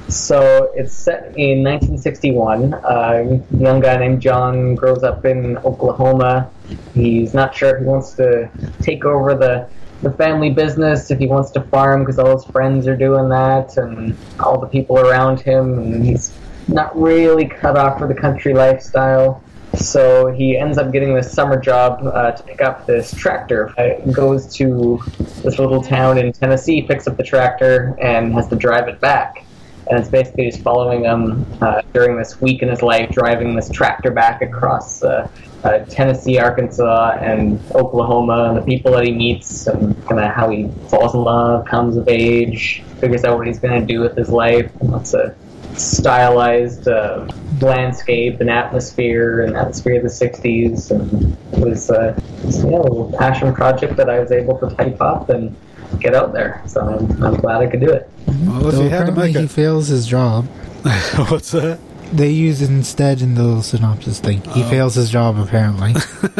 So it's set in nineteen sixty-one. A young guy named John grows up in Oklahoma. He's not sure if he wants to take over the the family business, if he wants to farm, because all his friends are doing that and all the people around him, and he's not really cut off for the country lifestyle. So he ends up getting this summer job uh, to pick up this tractor. He goes to this little town in Tennessee, picks up the tractor, and has to drive it back. And it's basically just following him uh, during this week in his life, driving this tractor back across uh, uh, Tennessee, Arkansas, and Oklahoma, and the people that he meets, and kind of how he falls in love, comes of age, figures out what he's going to do with his life. And it's a stylized uh, landscape and atmosphere, and atmosphere of the sixties. And it was uh, you know, a little passion project that I was able to type up and get out there. So I'm, I'm glad I could do it.
Well, if
Though
you had to
apparently
make
he
a...
fails his job.
What's that?
They use instead in the little synopsis thing. He
Oh.
fails his job, apparently.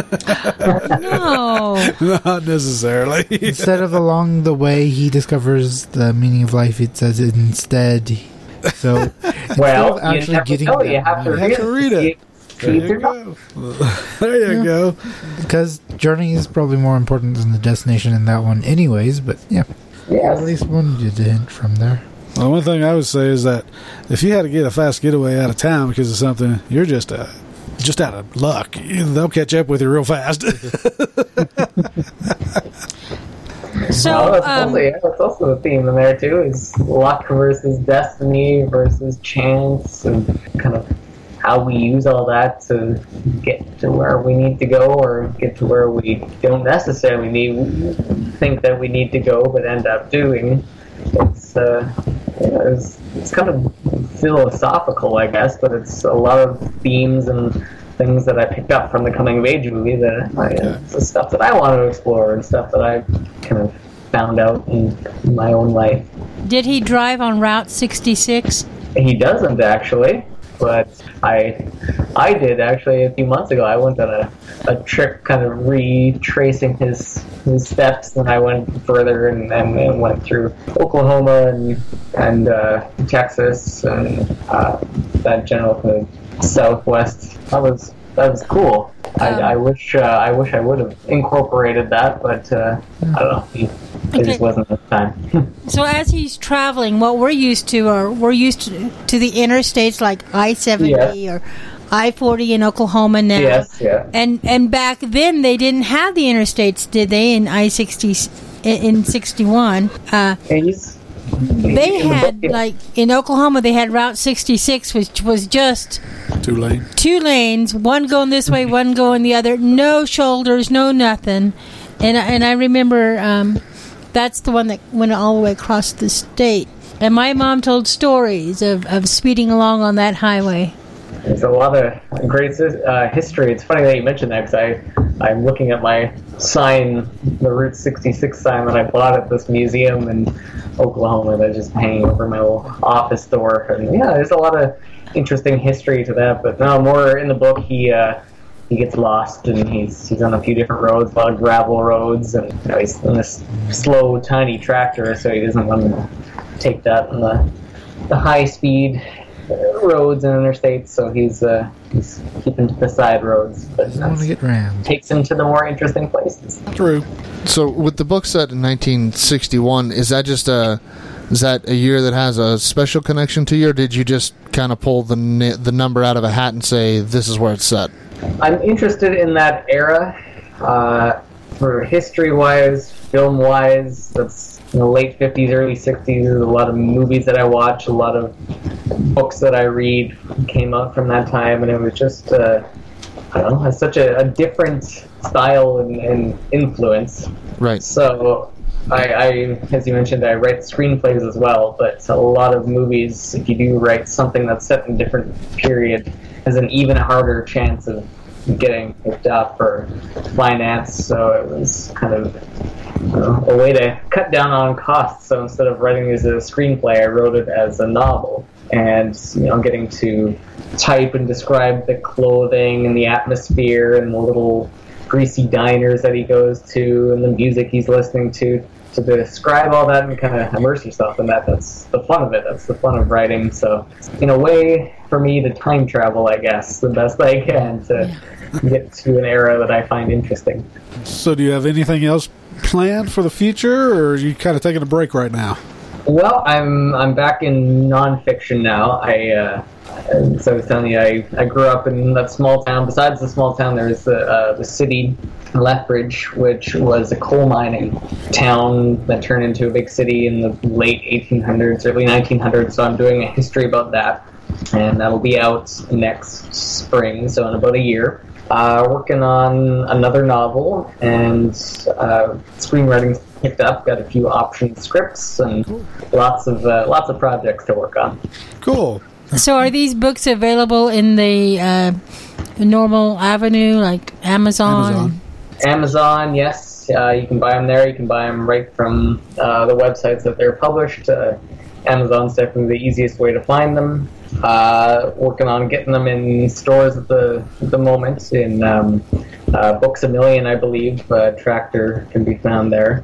No.
Not necessarily.
Instead of along the way he discovers the meaning of life, it says instead. So, instead
Well,
of actually
you never
getting
know. You have to
You have to read it. There
Read
you
it.
go. There you
Yeah.
go.
because journey is probably more important than the destination in that one, anyways. But yeah, at
Yes.
least one did a hint from there.
Well, one thing I would say is that if you had to get a fast getaway out of town because of something, you're just uh, just out of luck. They'll catch up with you real fast.
So,
Well, that's,
um,
also, yeah, that's also a theme in there too, is luck versus destiny versus chance, and kind of how we use all that to get to where we need to go, or get to where we don't necessarily need think that we need to go but end up doing. It's uh, yeah, it's, it's kind of philosophical, I guess, but it's a lot of themes and things that I picked up from the coming of age movie that I, it's the stuff that I want to explore and stuff that I kind of found out in my own life.
did he drive on Route sixty-six?
He doesn't actually, but I I did actually a few months ago. I went on a, a trip kind of retracing his his steps, and I went further and, and, and went through Oklahoma and and uh, Texas and uh, that general kind of southwest. That was that was cool. I,
Um,
I wish uh, I wish I would have incorporated that, but uh, I don't know. It
Okay.
just wasn't enough time.
So as he's traveling, what we're used to are we're used to, to the interstates like I seventy or I forty in Oklahoma now.
Yes, yeah.
And and back then they didn't have the interstates, did they? In I sixty in, in sixty-one, uh,
And he's-
they
in the
had
book,
like in Oklahoma they had Route sixty-six, which was just
Too late.
two lanes, one going this way, one going the other, no shoulders, no nothing. And I- and I remember um, that's the one that went all the way across the state. And my mom told stories of, of speeding along on that highway.
There's a lot of great uh, history. It's funny that you mentioned that, because I, I'm looking at my sign, the Route sixty-six sign that I bought at this museum in Oklahoma that's just hanging over my little office door. And yeah, there's a lot of interesting history to that. But no, more in the book, he uh, he gets lost, and he's he's on a few different roads, a lot of gravel roads, and you know, he's in this slow, tiny tractor, so he doesn't want to take that in the the high speed roads and interstates, so he's uh, he's keeping to the side roads, but
Doesn't want to
that
get rammed.
takes him to the more interesting places.
True.
So, with the book set in nineteen sixty-one, is that just a Is that a year that has a special connection to you, or did you just kind of pull the ni- the number out of a hat and say, this is where it's set?
I'm interested in that era. Uh, for history-wise, film-wise, that's in the late fifties, early sixties. There's a lot of movies that I watch, a lot of books that I read came out from that time, and it was just, uh, I don't know, it's such a, a different style and, and influence.
Right.
So, I, I, as you mentioned, I write screenplays as well, but a lot of movies, if you do write something that's set in a different period, has an even harder chance of getting picked up or finance. So it was kind of you know, a way to cut down on costs. So instead of writing it as a screenplay, I wrote it as a novel, and you know, getting to type and describe the clothing and the atmosphere and the little greasy diners that he goes to and the music he's listening to, to describe all that and kind of immerse yourself in that. That's the fun of it. That's the fun of writing. So in a way, for me, to time travel, I guess, the best I can to get to an era that I find interesting.
So do you have anything else planned for the future, or are you kind of taking a break right now?
Well, I'm I'm back in nonfiction now. I uh, so I was telling you, I, I grew up in that small town. Besides the small town, there's the uh, the city, Lethbridge, which was a coal mining town that turned into a big city in the late eighteen hundreds, early nineteen hundreds. So I'm doing a history about that, and that'll be out next spring, so in about a year. Uh, working on another novel, and uh, screenwriting's picked up. Got a few option scripts and cool. lots of uh, lots of projects to work on.
Cool.
So, are these books available in the uh, normal avenue, like Amazon?
Amazon,
Amazon yes. Uh, you can buy them there. You can buy them right from uh, the websites that they're published. Uh, Amazon's definitely the easiest way to find them. Uh, working on getting them in stores at the at the moment. In um, uh, Books a Million, I believe, uh, Tractor can be found there.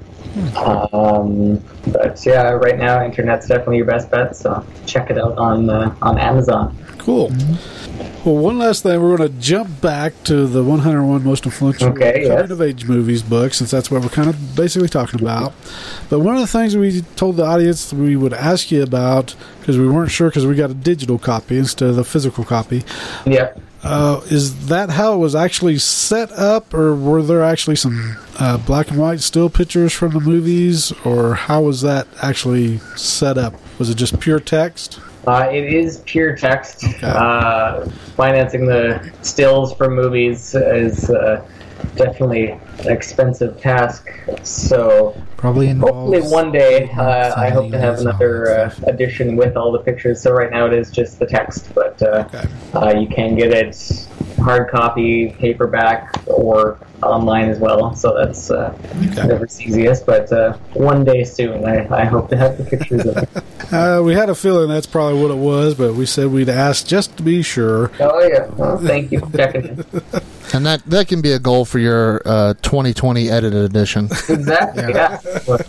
Um, but yeah, right now, internet's definitely your best bet. So check it out on uh, on Amazon.
Cool. Well, one last thing, we're going to jump back to the one hundred one most influential
okay,
coming
yes.
of age movies book, since that's what we're kind of basically talking about. But one of the things we told the audience we would ask you about, because we weren't sure, because we got a digital copy instead of the physical copy.
Yeah.
Uh, is that how it was actually set up, or were there actually some uh, black and white still pictures from the movies, or how was that actually set up? Was it just pure text?
Uh, it is pure text.
Okay.
Uh, financing the stills for movies is uh, definitely an expensive task. So
Probably
hopefully one day uh, I hope to have another uh, edition with all the pictures. So right now it is just the text, but uh,
Okay.
uh, you can get it hard copy, paperback, or online as well. So that's uh,
Okay.
never the easiest, but uh, one day soon I, I hope to have the pictures of it.
Uh, we had a feeling that's probably what it was, but we said we'd ask just to be sure.
Oh yeah, well, thank you for checking in.
And that, that can be a goal for your uh, twenty twenty edited edition.
Exactly, yeah.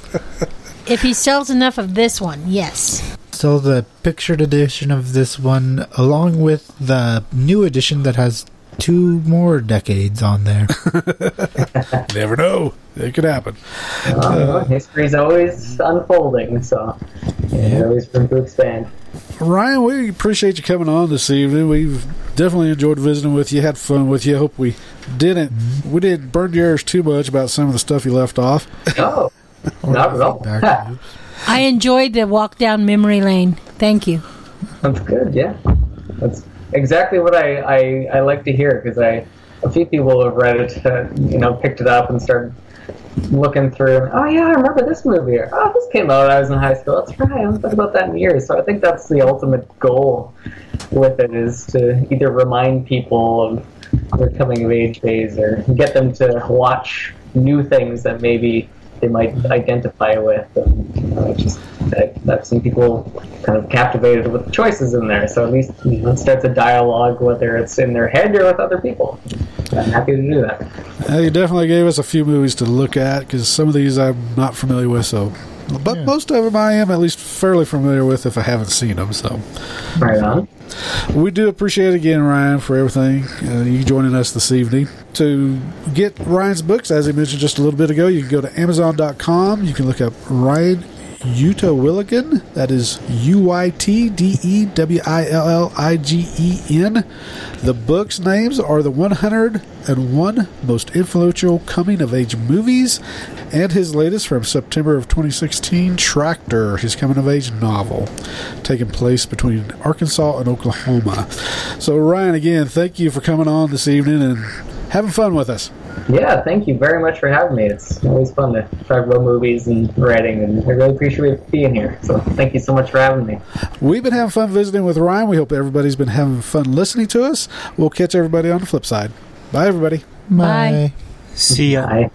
If he sells enough of this one, yes.
So the pictured edition of this one, along with the new edition that has two more decades on there.
Never know. It could happen.
Uh, history's always unfolding, so there's always room to expand.
Ryan, we appreciate you coming on this evening. We've definitely enjoyed visiting with you, had fun with you. I hope we didn't we didn't burn your ears too much about some of the stuff you left off.
No, not at all.
I enjoyed the walk down memory lane. Thank you.
That's good, yeah. That's exactly what I, I, I like to hear, because I a few people have read it, uh, you know, picked it up and started looking through. Oh yeah, I remember this movie. Or, oh, this came out when I was in high school. That's right. I haven't thought about that in years. So I think that's the ultimate goal with it, is to either remind people of their coming of age days, or get them to watch new things that maybe they might identify with. And, you know, just that, that some people kind of captivated with the choices in there. So at least, you know, it starts a dialogue, whether it's in their head or with other people. I'm happy to do that.
Uh, you definitely gave us a few movies to look at, because some of these I'm not familiar with. So, but
Yeah.
most of them I am at least fairly familiar with if I haven't seen them. So,
Right on.
we do appreciate again, Ryan, for everything. Uh, you joining us this evening. To get Ryan's books, as he mentioned just a little bit ago, you can go to amazon dot com. You can look up Ryan Yuta Willigen. That is U Y T D E W I L L I G E N. The book's names are The one hundred one Most Influential Coming-of-Age Movies, and his latest from September of twenty sixteen, Tractor, his coming-of-age novel, taking place between Arkansas and Oklahoma. So, Ryan, again, thank you for coming on this evening and having fun with us.
Yeah, thank you very much for having me. It's always fun to talk about movies and writing, and I really appreciate being here. So thank you so much for having me.
We've been having fun visiting with Ryan. We hope everybody's been having fun listening to us. We'll catch everybody on the flip side. Bye, everybody.
Bye.
See ya.
Bye.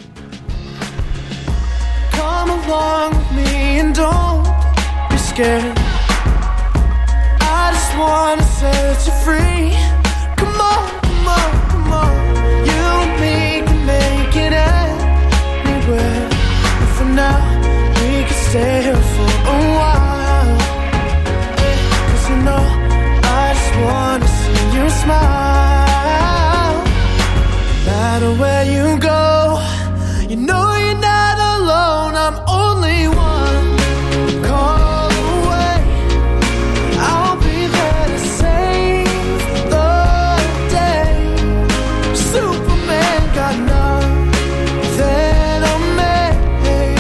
Come along with me and don't be scared. I just wanna set you free. Come on, come on, come on. You and me can make it anywhere. But for now, we can stay here for a while. Cause you know, I just wanna see you smile. No matter where you go, you know you're not alone. I'm only one call away. I'll be there to save the day. Superman got nothing on me.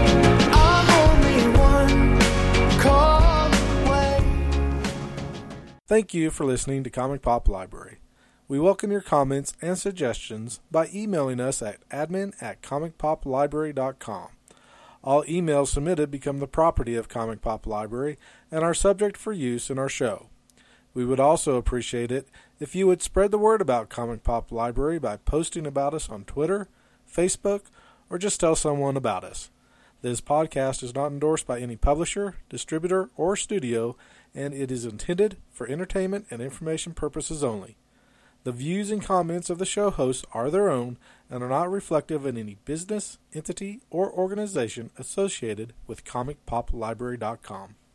I'm only one call away.
Thank you for listening to Comic Pop Library. We welcome your comments and suggestions by emailing us at admin at comic pop library dot com. All emails submitted become the property of Comic Pop Library and are subject for use in our show. We would also appreciate it if you would spread the word about Comic Pop Library by posting about us on Twitter, Facebook, or just tell someone about us. This podcast is not endorsed by any publisher, distributor, or studio, and it is intended for entertainment and information purposes only. The views and comments of the show hosts are their own and are not reflective of any business, entity, or organization associated with comic pop library dot com.